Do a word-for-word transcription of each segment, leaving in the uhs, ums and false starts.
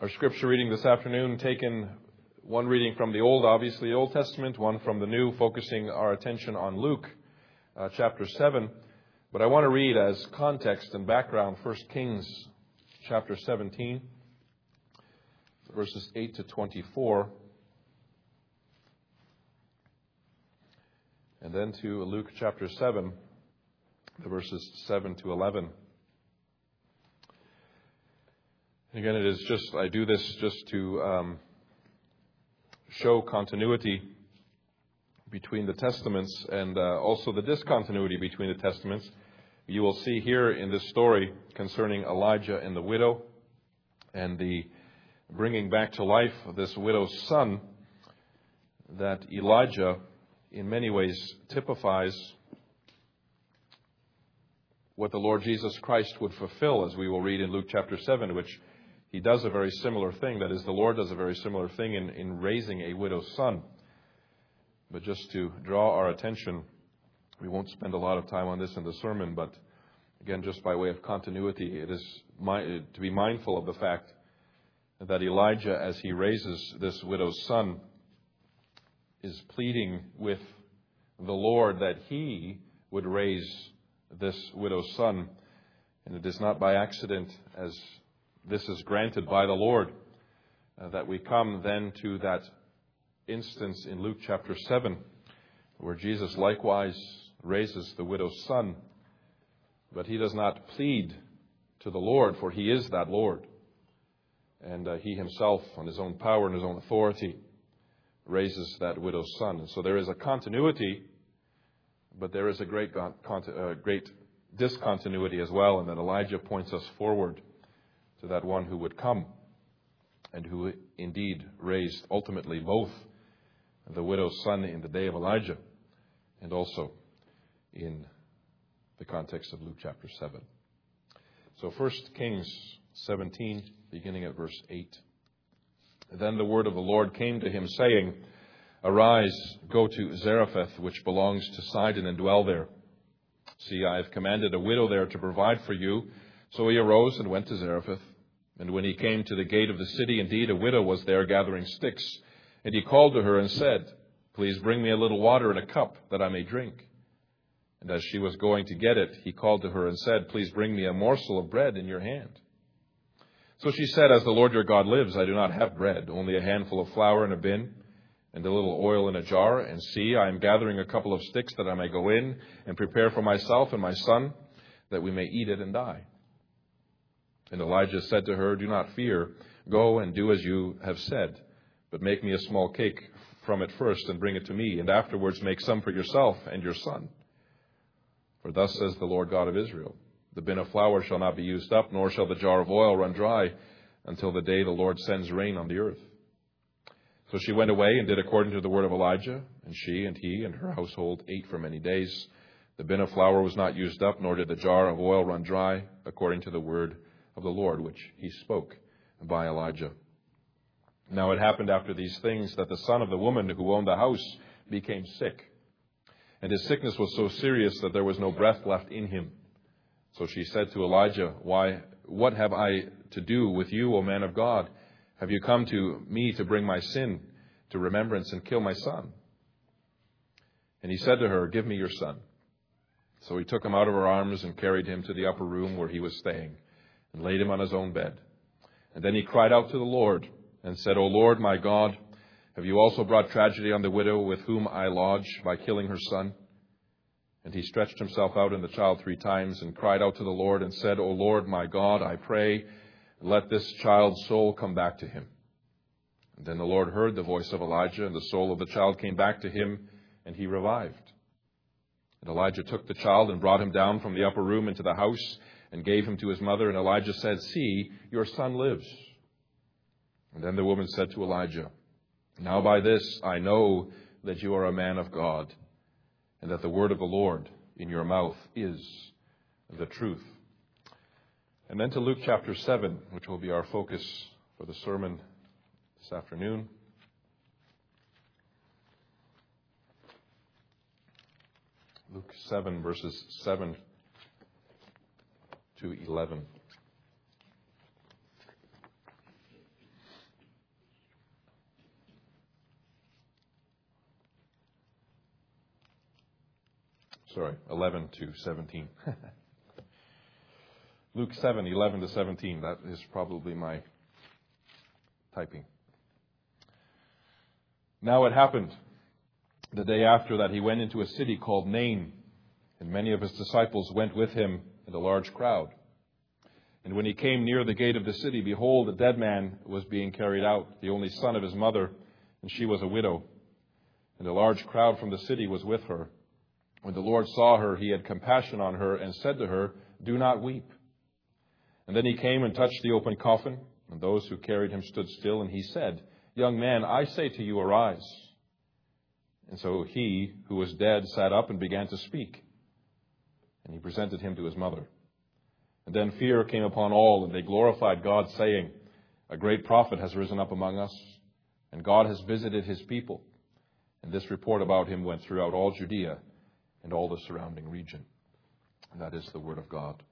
Our scripture reading this afternoon, taken one reading from the Old, obviously the Old Testament, one from the New, focusing our attention on Luke uh, chapter seven. But I want to read as context and background First Kings chapter seventeen, verses eight to twenty-four. And then to Luke chapter seven, the verses seven to eleven. Again, it is just, I do this just to um, show continuity between the Testaments and uh, also the discontinuity between the Testaments. You will see here in this story concerning Elijah and the widow and the bringing back to life of this widow's son that Elijah in many ways typifies what the Lord Jesus Christ would fulfill, as we will read in Luke chapter seven, which He does a very similar thing. That is, the Lord does a very similar thing in, in raising a widow's son. But just to draw our attention, we won't spend a lot of time on this in the sermon, but again, just by way of continuity, it is my, to be mindful of the fact that Elijah, as he raises this widow's son, is pleading with the Lord that He would raise this widow's son. And it is not by accident, as this is granted by the Lord, uh, that we come then to that instance in Luke chapter seven, where Jesus likewise raises the widow's son. But He does not plead to the Lord, for He is that Lord. And uh, He Himself, on His own power and His own authority, raises that widow's son. And so there is a continuity, but there is a great, uh, great discontinuity as well, and that Elijah points us forward to that one who would come and who indeed raised ultimately both the widow's son in the day of Elijah and also in the context of Luke chapter seven. So First Kings seventeen, beginning at verse eight. Then the word of the Lord came to him, saying, Arise, go to Zarephath, which belongs to Sidon, and dwell there. See, I have commanded a widow there to provide for you. So he arose and went to Zarephath. And when he came to the gate of the city, indeed a widow was there gathering sticks. And he called to her and said, Please bring me a little water in a cup, that I may drink. And as she was going to get it, he called to her and said, Please bring me a morsel of bread in your hand. So she said, As the Lord your God lives, I do not have bread, only a handful of flour in a bin, and a little oil in a jar. And see, I am gathering a couple of sticks, that I may go in and prepare for myself and my son, that we may eat it and die. And Elijah said to her, Do not fear. Go and do as you have said, but make me a small cake from it first and bring it to me, and afterwards make some for yourself and your son. For thus says the Lord God of Israel, The bin of flour shall not be used up, nor shall the jar of oil run dry, until the day the Lord sends rain on the earth. So she went away and did according to the word of Elijah, and she and he and her household ate for many days. The bin of flour was not used up, nor did the jar of oil run dry, according to the word of the Lord, which he spoke by Elijah. Now it happened after these things that the son of the woman who owned the house became sick. And his sickness was so serious that there was no breath left in him. So she said to Elijah, Why, what have I to do with you, O man of God? Have you come to me to bring my sin to remembrance and kill my son? And he said to her, Give me your son. So he took him out of her arms and carried him to the upper room where he was staying, and laid him on his own bed. And then he cried out to the Lord and said, O Lord, my God, have you also brought tragedy on the widow with whom I lodge by killing her son? And he stretched himself out in the child three times and cried out to the Lord and said, O Lord, my God, I pray, let this child's soul come back to him. And then the Lord heard the voice of Elijah, and the soul of the child came back to him, and he revived. And Elijah took the child and brought him down from the upper room into the house, and gave him to his mother. And Elijah said, See, your son lives. And then the woman said to Elijah, Now by this I know that you are a man of God, and that the word of the Lord in your mouth is the truth. And then to Luke chapter seven, which will be our focus for the sermon this afternoon. Luke seven, verses seven to eleven. Sorry, eleven to seventeen. Luke seven, eleven to seventeen. That is probably my typing. Now it happened the day after that he went into a city called Nain, and many of his disciples went with him, and a large crowd. And when he came near the gate of the city, behold, a dead man was being carried out, the only son of his mother, and she was a widow. And a large crowd from the city was with her. When the Lord saw her, he had compassion on her and said to her, "Do not weep." And then he came and touched the open coffin, and those who carried him stood still, and he said, "Young man, I say to you, arise." And so he who was dead sat up and began to speak. And he presented him to his mother. And then fear came upon all, and they glorified God, saying, "A great prophet has risen up among us, and God has visited his people." And this report about him went throughout all Judea and all the surrounding region. And that is the word of God.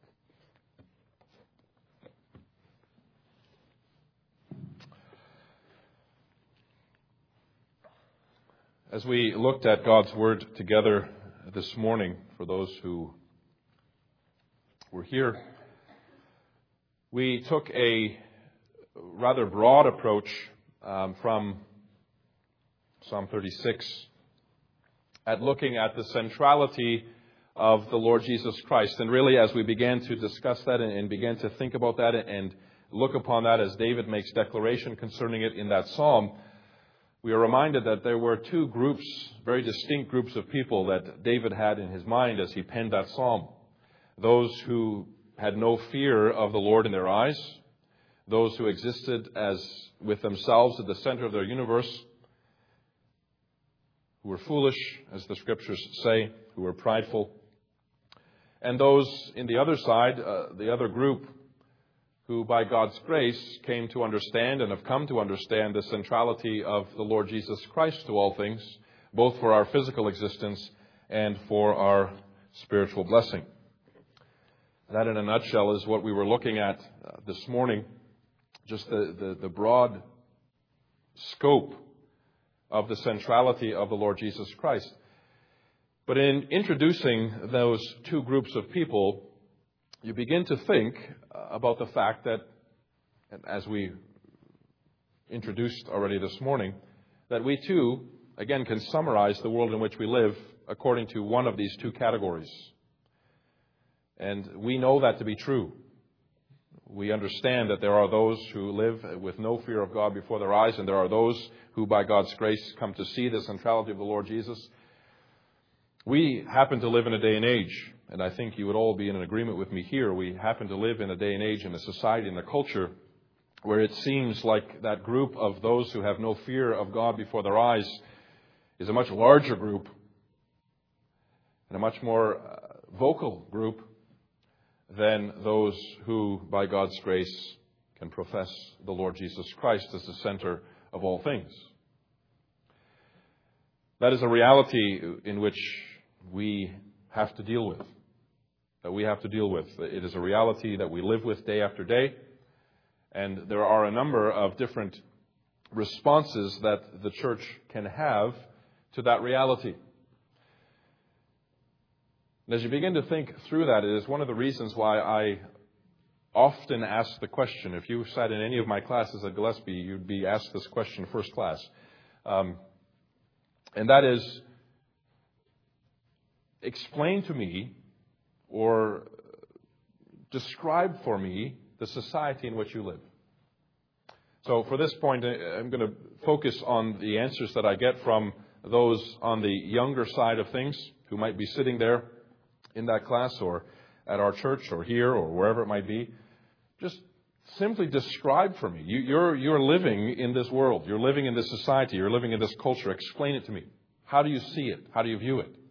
As we looked at God's word together this morning, for those who were here, we took a rather broad approach um, from Psalm thirty-six at looking at the centrality of the Lord Jesus Christ. And really, as we began to discuss that and, and began to think about that and look upon that as David makes declaration concerning it in that psalm, we are reminded that there were two groups, very distinct groups of people that David had in his mind as he penned that psalm. Those who had no fear of the Lord in their eyes, those who existed as with themselves at the center of their universe, who were foolish, as the scriptures say, who were prideful, and those in the other side, uh, the other group, who by God's grace came to understand and have come to understand the centrality of the Lord Jesus Christ to all things, both for our physical existence and for our spiritual blessing. That, in a nutshell, is what we were looking at uh, this morning, just the, the, the broad scope of the centrality of the Lord Jesus Christ. But in introducing those two groups of people, you begin to think about the fact that, as we introduced already this morning, that we too, again, can summarize the world in which we live according to one of these two categories. And we know that to be true. We understand that there are those who live with no fear of God before their eyes, and there are those who, by God's grace, come to see the centrality of the Lord Jesus. We happen to live in a day and age, and I think you would all be in an agreement with me here. We happen to live in a day and age, in a society, in a culture, where it seems like that group of those who have no fear of God before their eyes is a much larger group and a much more uh, vocal group than those who, by God's grace, can profess the Lord Jesus Christ as the center of all things. That is a reality in which we have to deal with, that we have to deal with. It is a reality that we live with day after day, and there are a number of different responses that the church can have to that reality. And as you begin to think through that, it is one of the reasons why I often ask the question. If you sat in any of my classes at Gillespie, you'd be asked this question first class. Um, and that is, explain to me or describe for me the society in which you live. So for this point, I'm going to focus on the answers that I get from those on the younger side of things who might be sitting there in that class or at our church or here or wherever it might be. Just simply describe for me. You, you're, you're living in this world. You're living in this society. You're living in this culture. Explain it to me. How do you see it? How do you view it?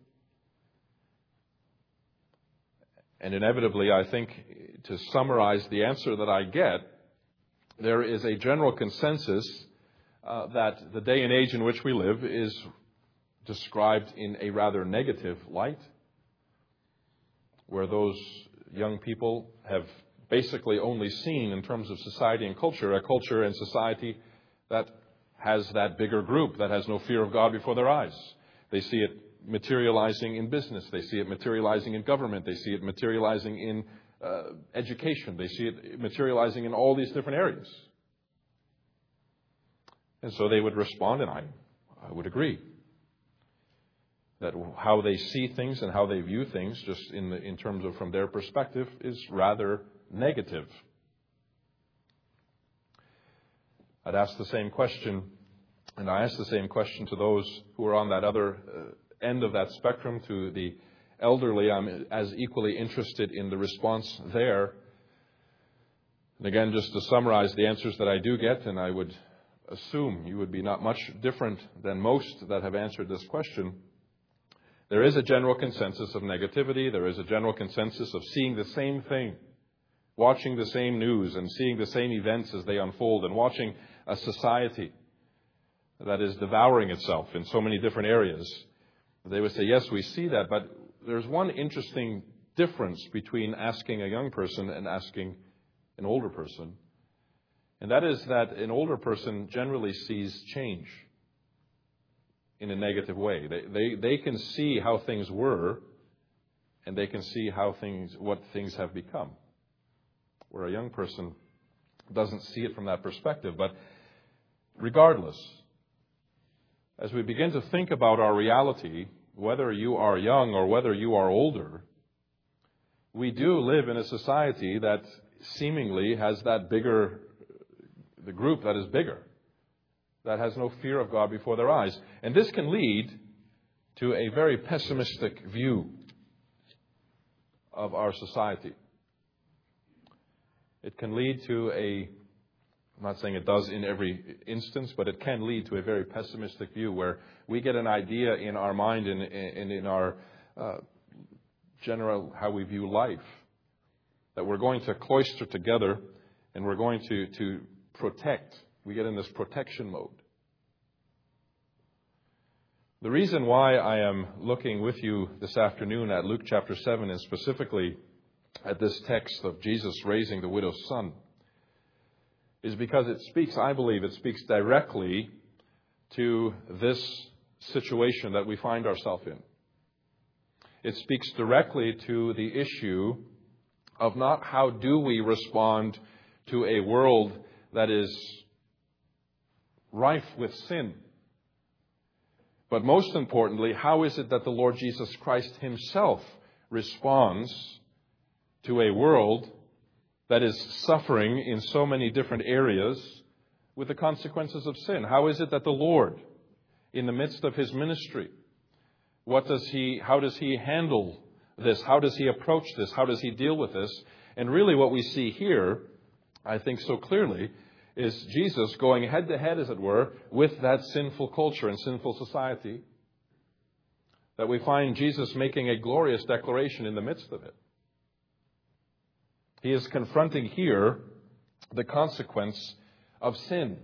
And inevitably, I think, to summarize the answer that I get, there is a general consensus uh, that the day and age in which we live is described in a rather negative light, where those young people have basically only seen, in terms of society and culture, a culture and society that has that bigger group, that has no fear of God before their eyes. They see it materializing in business. They see it materializing in government. They see it materializing in uh, education. They see it materializing in all these different areas. And so they would respond, and I, I would agree that how they see things and how they view things, just in the, in terms of from their perspective, is rather negative. I'd ask the same question, and I ask the same question to those who are on that other uh, end of that spectrum, to the elderly. I'm as equally interested in the response there. And again, just to summarize the answers that I do get, and I would assume you would be not much different than most that have answered this question. There is a general consensus of negativity. There is a general consensus of seeing the same thing, watching the same news and seeing the same events as they unfold, and watching a society that is devouring itself in so many different areas. They would say, yes, we see that, but there's one interesting difference between asking a young person and asking an older person. And that is that an older person generally sees change in a negative way. They, they, they can see how things were, and they can see how things, what things have become. Where a young person doesn't see it from that perspective. But regardless, as we begin to think about our reality, whether you are young or whether you are older, we do live in a society that seemingly has that bigger, the group that is bigger, that has no fear of God before their eyes. And this can lead to a very pessimistic view of our society. It can lead to a, I'm not saying it does in every instance, but it can lead to a very pessimistic view where we get an idea in our mind and in, in our uh, general, how we view life, that we're going to cloister together and we're going to, to protect. We get in this protection mode. The reason why I am looking with you this afternoon at Luke chapter seven, and specifically at this text of Jesus raising the widow's son, is because it speaks, I believe, it speaks directly to this situation that we find ourselves in. It speaks directly to the issue of not how do we respond to a world that is rife with sin, but most importantly, how is it that the Lord Jesus Christ himself responds to a world that is suffering in so many different areas with the consequences of sin? How is it that the Lord, in the midst of his ministry, what does he, how does he handle this? How does he approach this? How does he deal with this? And really what we see here, I think so clearly, is Jesus going head to head, as it were, with that sinful culture and sinful society, that we find Jesus making a glorious declaration in the midst of it. He is confronting here the consequence of sin.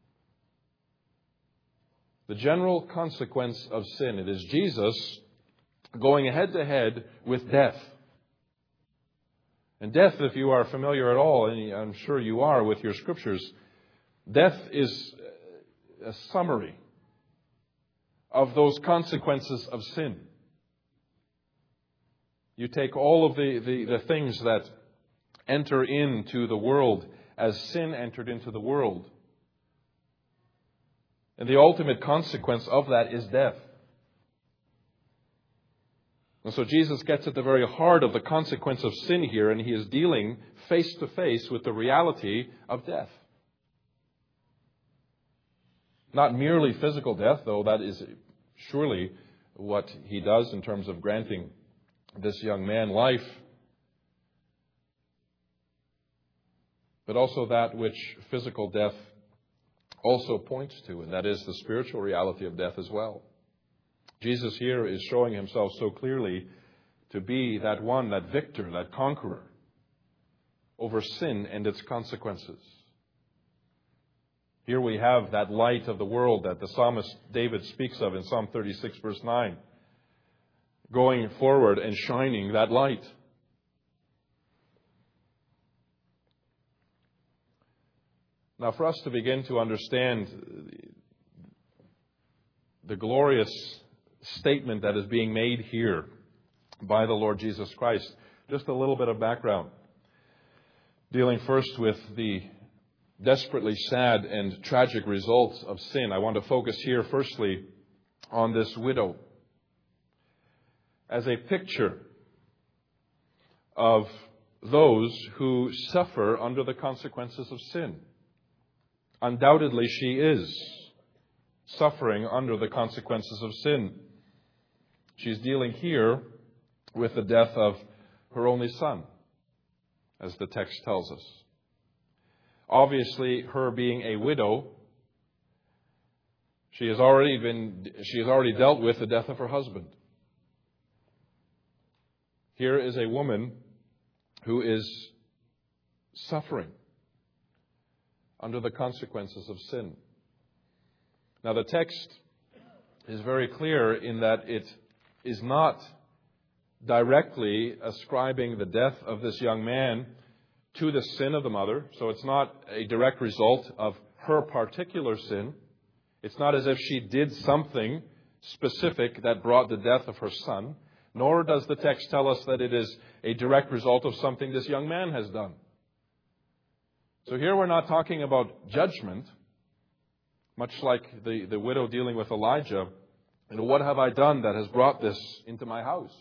The general consequence of sin. It is Jesus going head to head with death. And death, if you are familiar at all, and I'm sure you are with your scriptures, death is a summary of those consequences of sin. You take all of the, the, the things that enter into the world as sin entered into the world. And the ultimate consequence of that is death. And so Jesus gets at the very heart of the consequence of sin here, and he is dealing face to face with the reality of death. Not merely physical death, though that is surely what he does in terms of granting this young man life, but also that which physical death also points to, and that is the spiritual reality of death as well. Jesus here is showing himself so clearly to be that one, that victor, that conqueror over sin and its consequences. Here we have that light of the world that the psalmist David speaks of in Psalm thirty-six, verse nine, going forward and shining that light. Now, for us to begin to understand the glorious statement that is being made here by the Lord Jesus Christ. Just a little bit of background. Dealing first with the desperately sad and tragic results of sin, I want to focus here firstly on this widow as a picture of those who suffer under the consequences of sin. Undoubtedly, she is suffering under the consequences of sin. She's dealing here with the death of her only son, as the text tells us. Obviously, her being a widow, she has already been, she has already dealt with the death of her husband. Here is a woman who is suffering under the consequences of sin. Now, the text is very clear in that it is not directly ascribing the death of this young man to the sin of the mother. So it's not a direct result of her particular sin. It's not as if she did something specific that brought the death of her son. Nor does the text tell us that it is a direct result of something this young man has done. So here we're not talking about judgment, much like the, the widow dealing with Elijah. You know, what have I done that has brought this into my house?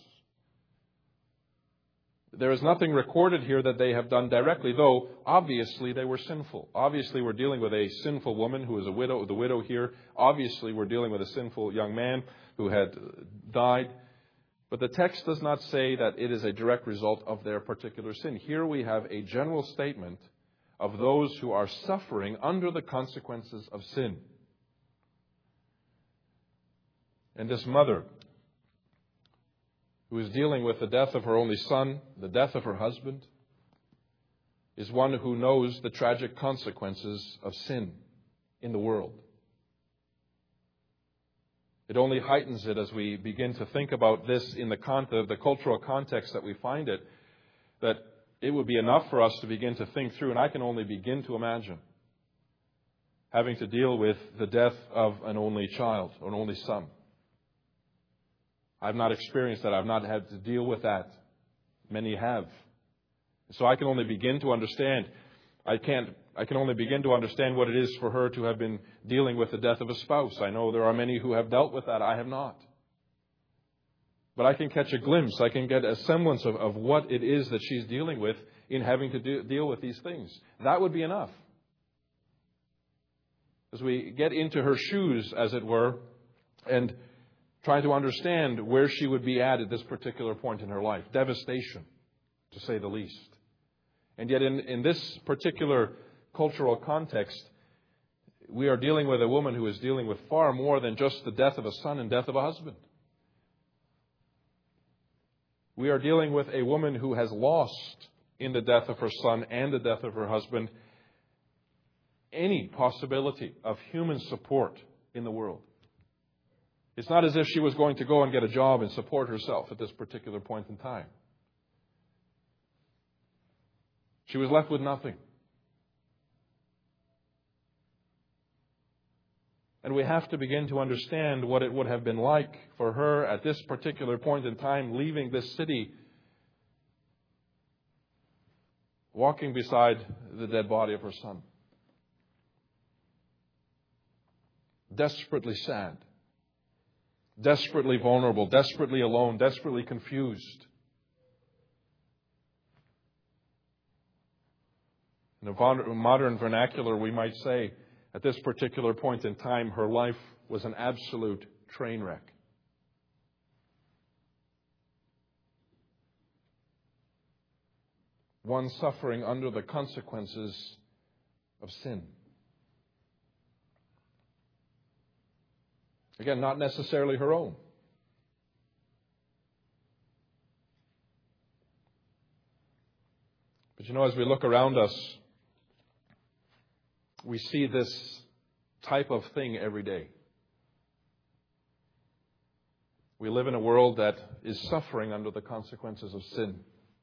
There is nothing recorded here that they have done directly, though obviously they were sinful. Obviously we're dealing with a sinful woman who is a widow, the widow here. Obviously we're dealing with a sinful young man who had died. But the text does not say that it is a direct result of their particular sin. Here we have a general statement of those who are suffering under the consequences of sin. And this mother, who is dealing with the death of her only son, the death of her husband, is one who knows the tragic consequences of sin in the world. It only heightens it as we begin to think about this in the, con- the cultural context that we find it, that it would be enough for us to begin to think through, and I can only begin to imagine having to deal with the death of an only child, an only son. I've not experienced that. I've not had to deal with that. Many have. So I can only begin to understand. I can't. I can only begin to understand what it is for her to have been dealing with the death of a spouse. I know there are many who have dealt with that. I have not. But I can catch a glimpse. I can get a semblance of, of what it is that she's dealing with in having to do, deal with these things. That would be enough. As we get into her shoes, as it were, and try to understand where she would be at at this particular point in her life. Devastation, to say the least. And yet in, in this particular cultural context, we are dealing with a woman who is dealing with far more than just the death of a son and death of a husband. We are dealing with a woman who has lost in the death of her son and the death of her husband any possibility of human support in the world. It's not as if she was going to go and get a job and support herself at this particular point in time. She was left with nothing. And we have to begin to understand what it would have been like for her at this particular point in time, leaving this city, walking beside the dead body of her son. Desperately sad. Desperately vulnerable, desperately alone, desperately confused. In a modern vernacular, we might say, at this particular point in time, her life was an absolute train wreck. One suffering under the consequences of sin. Again, not necessarily her own. But you know, as we look around us, we see this type of thing every day. We live in a world that is suffering under the consequences of sin.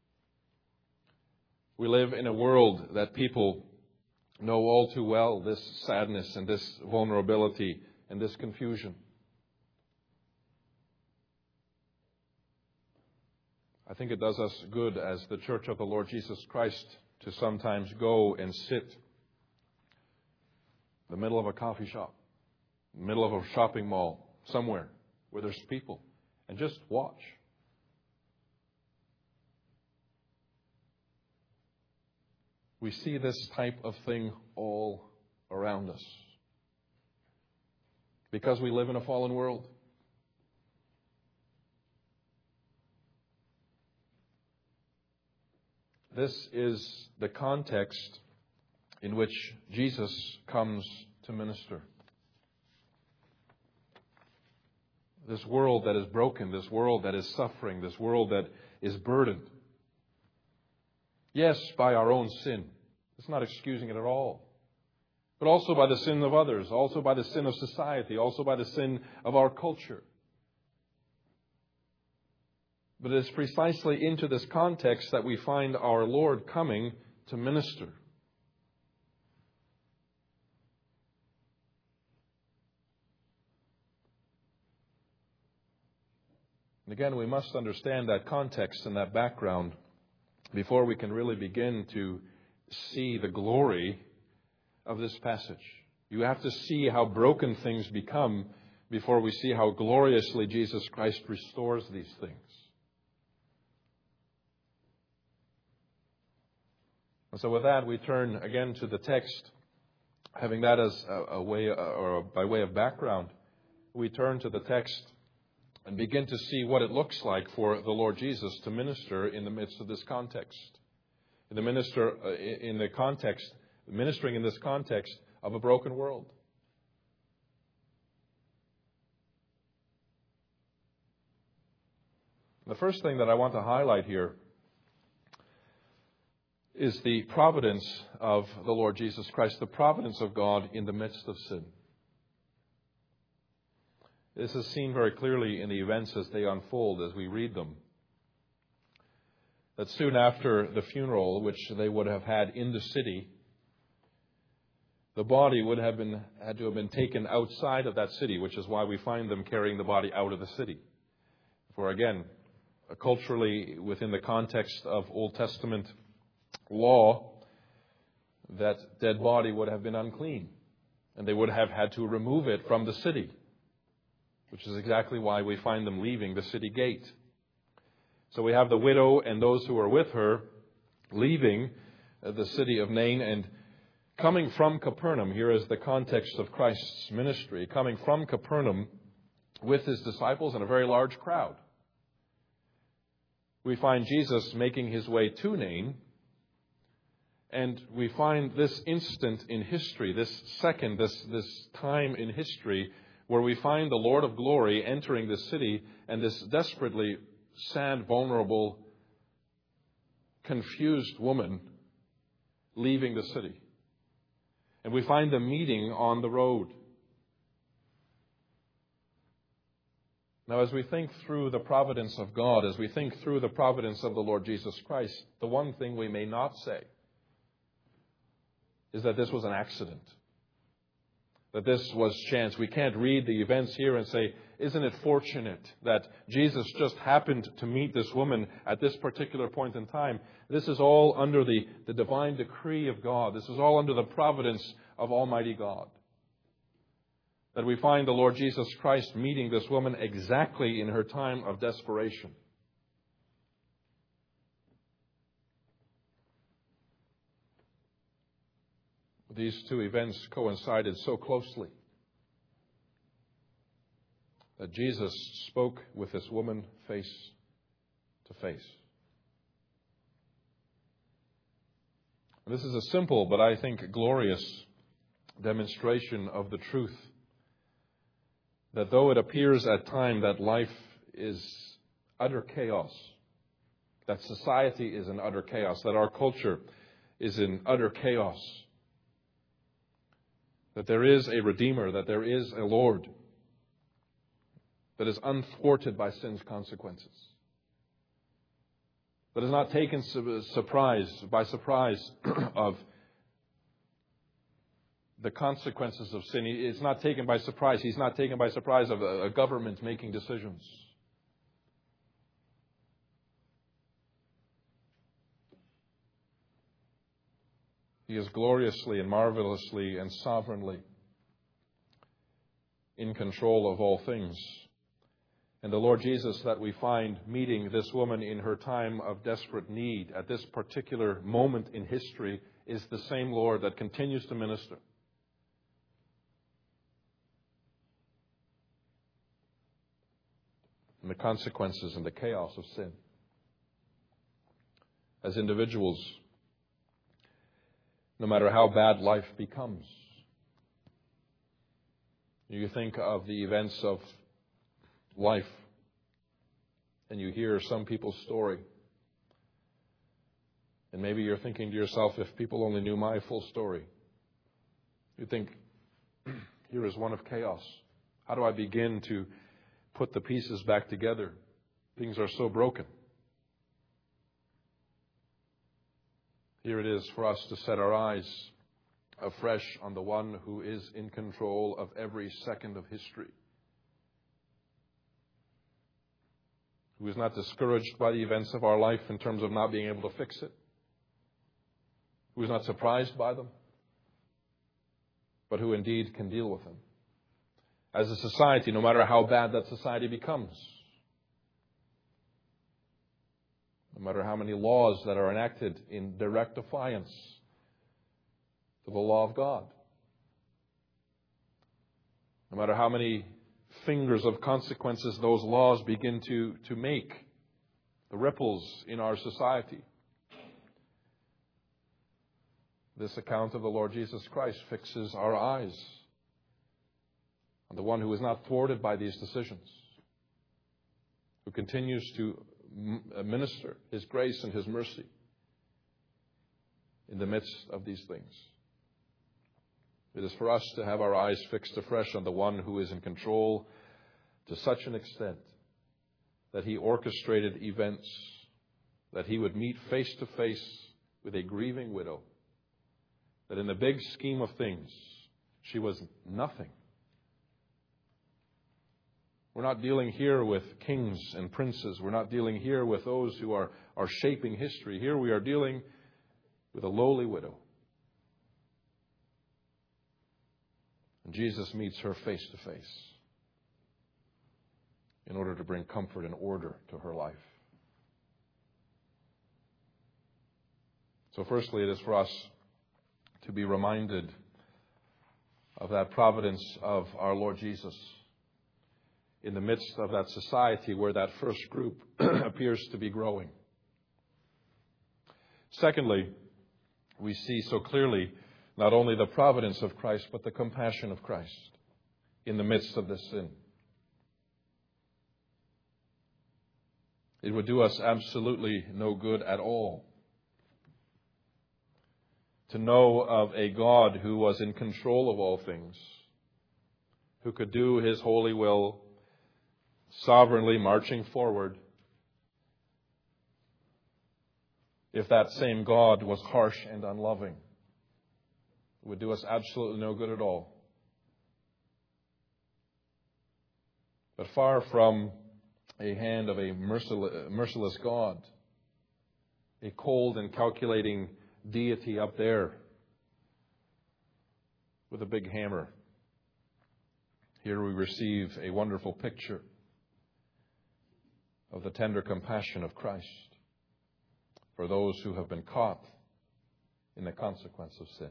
We live in a world that people know all too well, this sadness and this vulnerability and this confusion. I think it does us good as the Church of the Lord Jesus Christ to sometimes go and sit in the middle of a coffee shop, in the middle of a shopping mall, somewhere where there's people, and just watch. We see this type of thing all around us because we live in a fallen world. This is the context in which Jesus comes to minister. This world that is broken, this world that is suffering, this world that is burdened. Yes, by our own sin. It's not excusing it at all. But also by the sin of others, also by the sin of society, also by the sin of our culture. But it is precisely into this context that we find our Lord coming to minister. And again, we must understand that context and that background before we can really begin to see the glory of this passage. You have to see how broken things become before we see how gloriously Jesus Christ restores these things. And so with that, we turn again to the text. Having that as a, a way, or by way of background, we turn to the text and begin to see what it looks like for the Lord Jesus to minister in the midst of this context. In the minister, in the context, ministering in this context of a broken world. The first thing that I want to highlight here is the providence of the Lord Jesus Christ, the providence of God in the midst of sin. This is seen very clearly in the events as they unfold, as we read them. That soon after the funeral, which they would have had in the city, the body would have been had to have been taken outside of that city, which is why we find them carrying the body out of the city. For again, culturally, within the context of Old Testament law, that dead body would have been unclean, and they would have had to remove it from the city, which is exactly why we find them leaving the city gate. So we have the widow and those who are with her leaving the city of Nain and coming from Capernaum. Here is the context of Christ's ministry. Coming from Capernaum with his disciples and a very large crowd. We find Jesus making his way to Nain. And we find this instant in history, this second, this, this time in history, where we find the Lord of glory entering the city and this desperately sad, vulnerable, confused woman leaving the city. And we find them meeting on the road. Now, as we think through the providence of God, as we think through the providence of the Lord Jesus Christ, the one thing we may not say is that this was an accident. That this was chance. We can't read the events here and say, isn't it fortunate that Jesus just happened to meet this woman at this particular point in time? This is all under the, the divine decree of God. This is all under the providence of Almighty God. That we find the Lord Jesus Christ meeting this woman exactly in her time of desperation. These two events coincided so closely that Jesus spoke with this woman face to face. This is a simple, but I think glorious demonstration of the truth that though it appears at times that life is utter chaos, that society is in utter chaos, that our culture is in utter chaos, that there is a Redeemer, that there is a Lord that is unthwarted by sin's consequences, that is not taken surprise by surprise of the consequences of sin. It's not taken by surprise. He's not taken by surprise of a government making decisions. He is gloriously and marvelously and sovereignly in control of all things. And the Lord Jesus that we find meeting this woman in her time of desperate need at this particular moment in history is the same Lord that continues to minister. And the consequences and the chaos of sin. As individuals, no matter how bad life becomes, you think of the events of life and you hear some people's story. And maybe you're thinking to yourself, if people only knew my full story. You think, here is one of chaos. How do I begin to put the pieces back together? Things are so broken. Here it is for us to set our eyes afresh on the one who is in control of every second of history. Who is not discouraged by the events of our life in terms of not being able to fix it. Who is not surprised by them, but who indeed can deal with them. As a society, no matter how bad that society becomes, no matter how many laws that are enacted in direct defiance to the law of God, no matter how many fingers of consequences those laws begin to, to make, the ripples in our society, this account of the Lord Jesus Christ fixes our eyes on the one who is not thwarted by these decisions, who continues to minister His grace and His mercy in the midst of these things. It is for us to have our eyes fixed afresh on the one who is in control to such an extent that He orchestrated events, that He would meet face to face with a grieving widow, that in the big scheme of things, she was nothing. We're not dealing here with kings and princes. We're not dealing here with those who are, are shaping history. Here we are dealing with a lowly widow. And Jesus meets her face to face in order to bring comfort and order to her life. So firstly, it is for us to be reminded of that providence of our Lord Jesus in the midst of that society where that first group appears to be growing. Secondly, we see so clearly not only the providence of Christ, but the compassion of Christ in the midst of this sin. It would do us absolutely no good at all to know of a God who was in control of all things, who could do His holy will, sovereignly marching forward, if that same God was harsh and unloving. It would do us absolutely no good at all. But far from a hand of a merciless God, a cold and calculating deity up there with a big hammer, here we receive a wonderful picture of the tender compassion of Christ for those who have been caught in the consequence of sin.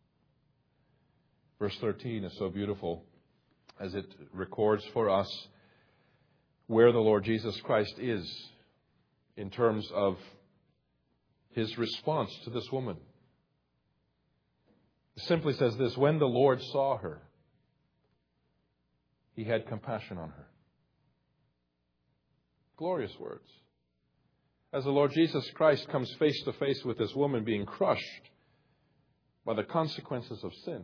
Verse thirteen is so beautiful as it records for us where the Lord Jesus Christ is in terms of His response to this woman. It simply says this: when the Lord saw her, He had compassion on her. Glorious words. As the Lord Jesus Christ comes face to face with this woman being crushed by the consequences of sin,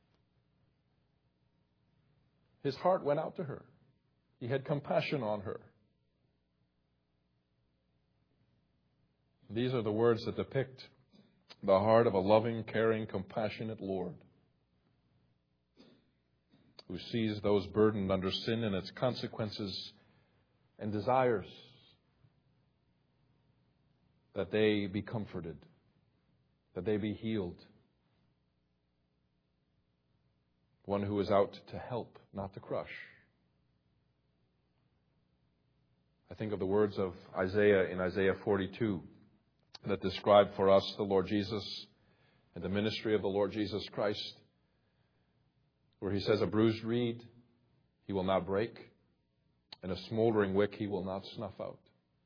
His heart went out to her. He had compassion on her. These are the words that depict the heart of a loving, caring, compassionate Lord who sees those burdened under sin and its consequences and desires that they be comforted, that they be healed, one who is out to help, not to crush. I think of the words of Isaiah in Isaiah forty-two that describe for us the Lord Jesus and the ministry of the Lord Jesus Christ, where he says, a bruised reed he will not break, and a smoldering wick he will not snuff out.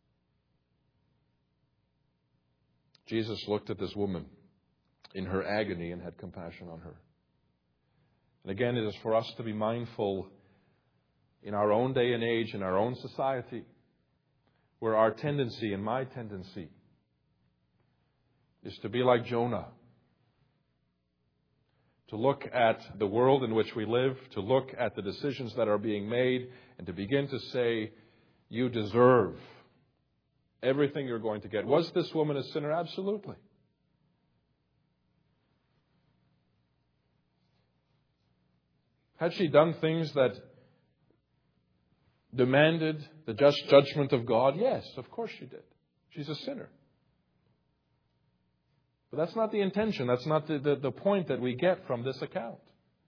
Jesus looked at this woman in her agony and had compassion on her. And again, it is for us to be mindful in our own day and age, in our own society, where our tendency and my tendency is to be like Jonah. To look at the world in which we live, to look at the decisions that are being made, and to begin to say, you deserve everything you're going to get. Was this woman a sinner? Absolutely. Had she done things that demanded the just judgment of God? Yes, of course she did. She's a sinner. But that's not the intention. That's not the, the, the point that we get from this account.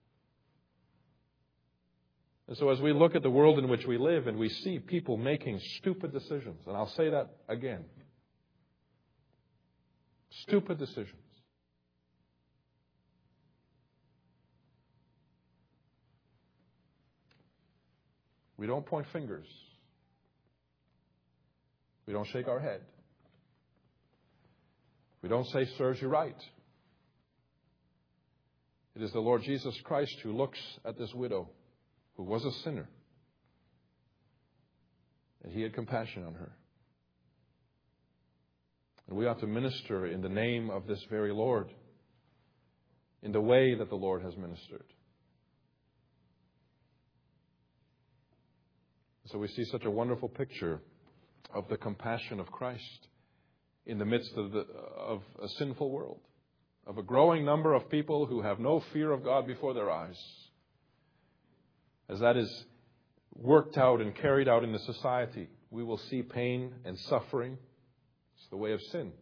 And so as we look at the world in which we live and we see people making stupid decisions, and I'll say that again, stupid decisions. We don't point fingers. We don't shake our head. We don't say, serves you right. It is the Lord Jesus Christ who looks at this widow who was a sinner. And he had compassion on her. And we ought to minister in the name of this very Lord, in the way that the Lord has ministered. So we see such a wonderful picture of the compassion of Christ in the midst of, the, of a sinful world, of a growing number of people who have no fear of God before their eyes. As that is worked out and carried out in the society, we will see pain and suffering. It's the way of sin.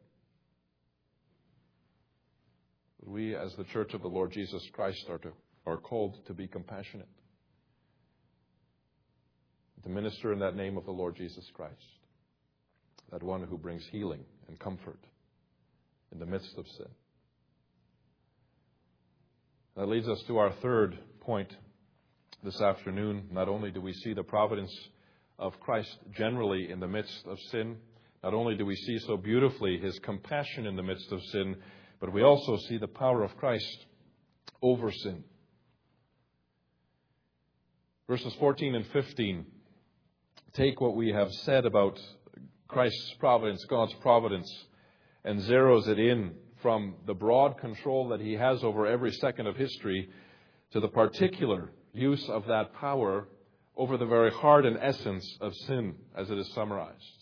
But we, as the Church of the Lord Jesus Christ, are, to, are called to be compassionate, to minister in that name of the Lord Jesus Christ, that one who brings healing and comfort in the midst of sin. That leads us to our third point this afternoon. Not only do we see the providence of Christ generally in the midst of sin, not only do we see so beautifully his compassion in the midst of sin, but we also see the power of Christ over sin. Verses fourteen and fifteen take what we have said about Christ's providence, God's providence, and zeroes it in from the broad control that he has over every second of history to the particular use of that power over the very heart and essence of sin, as it is summarized.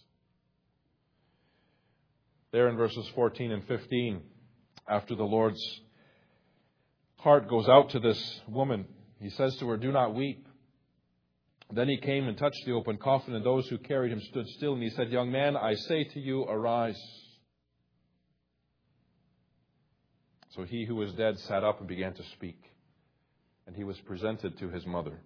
There in verses fourteen and fifteen, after the Lord's heart goes out to this woman, he says to her, "Do not weep." Then he came and touched the open coffin, and those who carried him stood still. And he said, "Young man, I say to you, arise." So he who was dead sat up and began to speak, and he was presented to his mother.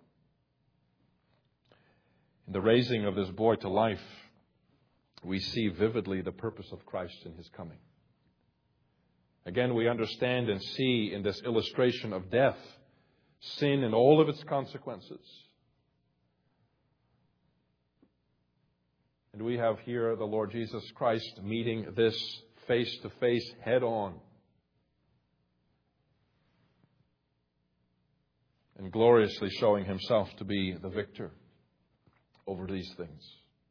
In the raising of this boy to life, we see vividly the purpose of Christ in his coming. Again, we understand and see in this illustration of death, sin and all of its consequences. And we have here the Lord Jesus Christ meeting this face to face, head on, and gloriously showing himself to be the victor over these things.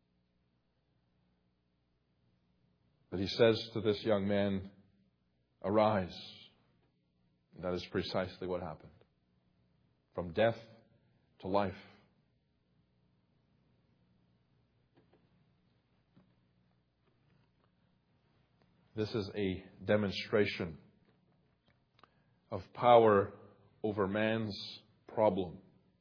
But he says to this young man, "Arise." And that is precisely what happened. From death to life. This is a demonstration of power over man's problem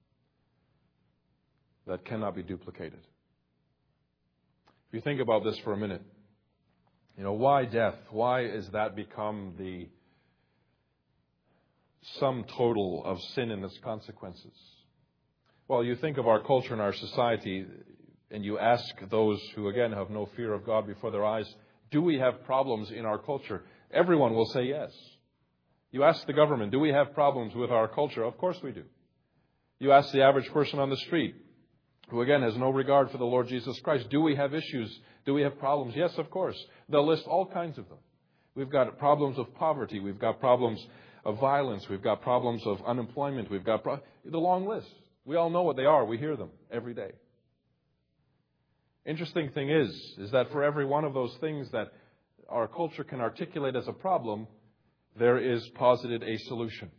that cannot be duplicated. If you think about this for a minute, you know, why death? Why is that become the sum total of sin and its consequences. Well, you think of our culture and our society, and you ask those who, again, have no fear of God before their eyes, do we have problems in our culture? Everyone will say yes. You ask the government, do we have problems with our culture? Of course we do. You ask the average person on the street, who again has no regard for the Lord Jesus Christ, do we have issues? Do we have problems? Yes, of course. They'll list all kinds of them. We've got problems of poverty. We've got problems of violence. We've got problems of unemployment. We've got pro- the long list. We all know what they are. We hear them every day. Interesting thing is, is that for every one of those things that our culture can articulate as a problem, there is posited a solution.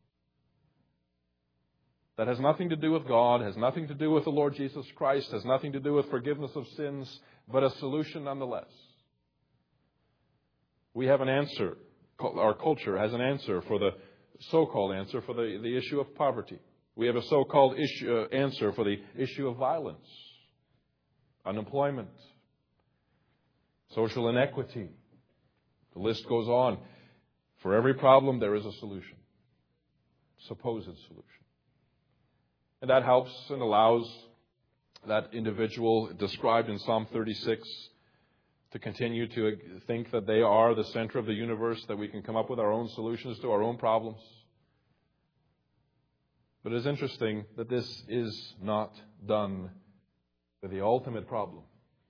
That has nothing to do with God, has nothing to do with the Lord Jesus Christ, has nothing to do with forgiveness of sins, but a solution nonetheless. We have an answer. Our culture has an answer for the so-called answer for the, the issue of poverty. We have a so-called issue, uh, answer for the issue of violence, unemployment, social inequity. The list goes on. For every problem, there is a solution, supposed solution. And that helps and allows that individual described in Psalm thirty-six to continue to think that they are the center of the universe, that we can come up with our own solutions to our own problems. But it is interesting that this is not done with the ultimate problem,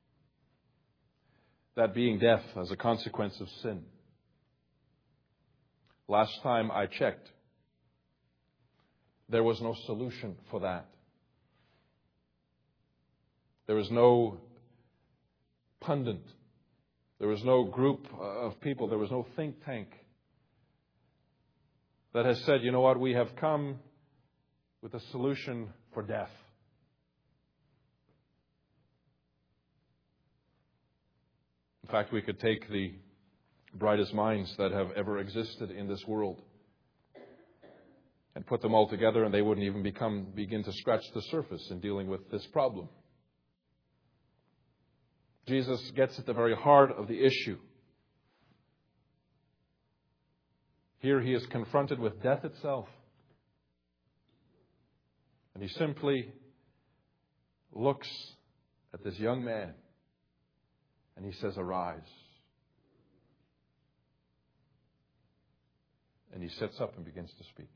that being death as a consequence of sin. Last time I checked, there was no solution for that. There was no pundit. There was no group of people. There was no think tank that has said, you know what, we have come with a solution for death. In fact, we could take the brightest minds that have ever existed in this world and put them all together, and they wouldn't even become begin to scratch the surface in dealing with this problem. Jesus gets at the very heart of the issue. Here he is confronted with death itself. And he simply looks at this young man and he says, "Arise." And he sits up and begins to speak.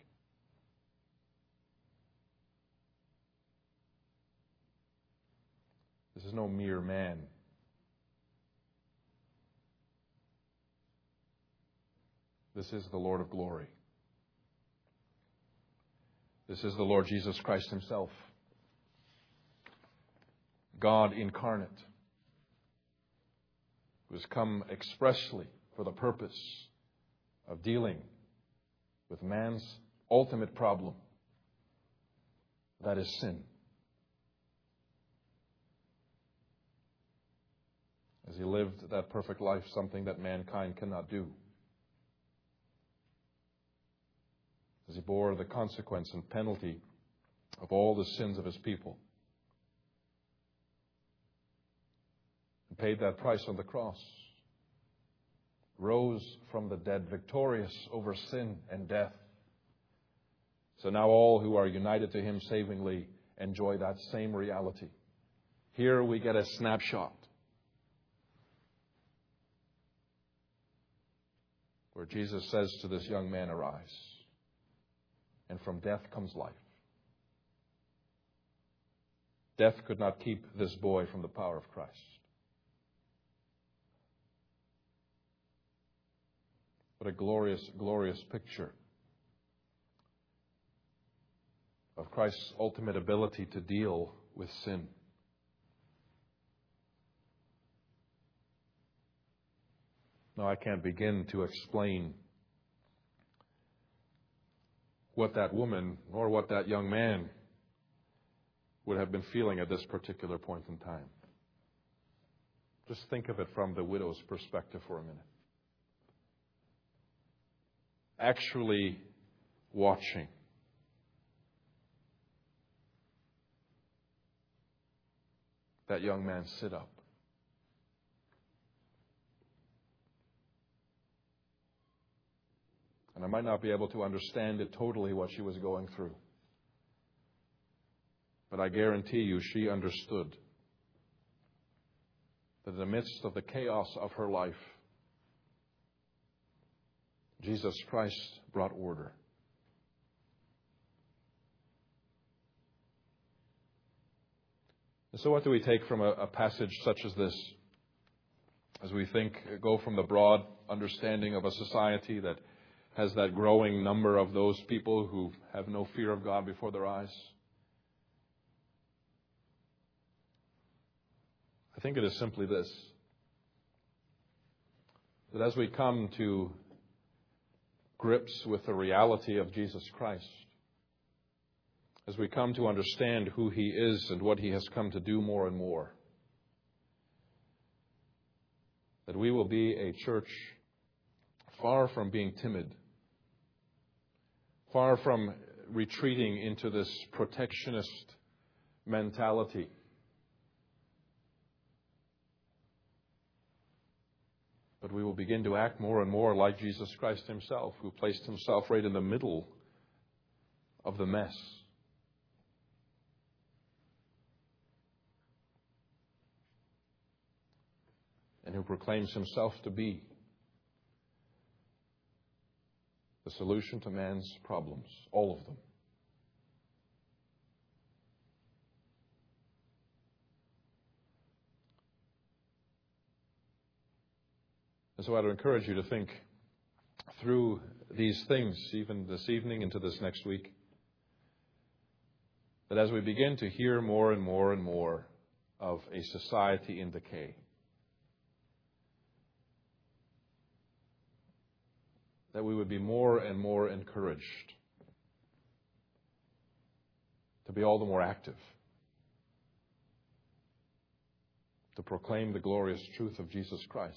This is no mere man. This is the Lord of glory. This is the Lord Jesus Christ himself. God incarnate, who has come expressly for the purpose of dealing with man's ultimate problem, that is sin. As he lived that perfect life, something that mankind cannot do. As he bore the consequence and penalty of all the sins of his people. And paid that price on the cross. Rose from the dead, victorious over sin and death. So now all who are united to him savingly enjoy that same reality. Here we get a snapshot where Jesus says to this young man, "Arise." And from death comes life. Death could not keep this boy from the power of Christ. What a glorious, glorious picture of Christ's ultimate ability to deal with sin. Now, I can't begin to explain what that woman or what that young man would have been feeling at this particular point in time. Just think of it from the widow's perspective for a minute. Actually watching that young man sit up. And I might not be able to understand it totally, what she was going through. But I guarantee you she understood that in the midst of the chaos of her life, Jesus Christ brought order. And so what do we take from a, a passage such as this? As we think, go from the broad understanding of a society that has that growing number of those people who have no fear of God before their eyes. I think it is simply this, that as we come to grips with the reality of Jesus Christ, as we come to understand who He is and what He has come to do more and more, that we will be a church far from being timid, far from retreating into this protectionist mentality. But we will begin to act more and more like Jesus Christ Himself, who placed Himself right in the middle of the mess. And who proclaims Himself to be the solution to man's problems, all of them. And so I'd encourage you to think through these things, even this evening into this next week, that as we begin to hear more and more and more of a society in decay, that we would be more and more encouraged to be all the more active, to proclaim the glorious truth of Jesus Christ.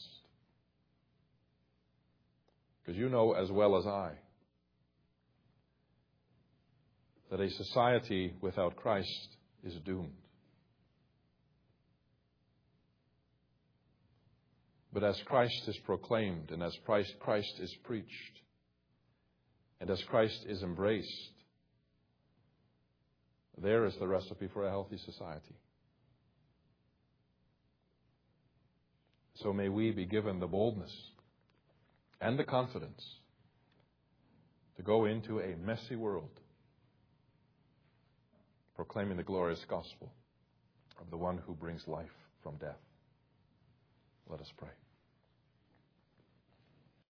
Because you know as well as I that a society without Christ is doomed. But as Christ is proclaimed, and as Christ is preached, and as Christ is embraced, there is the recipe for a healthy society. So may we be given the boldness and the confidence to go into a messy world, proclaiming the glorious gospel of the one who brings life from death. Let us pray.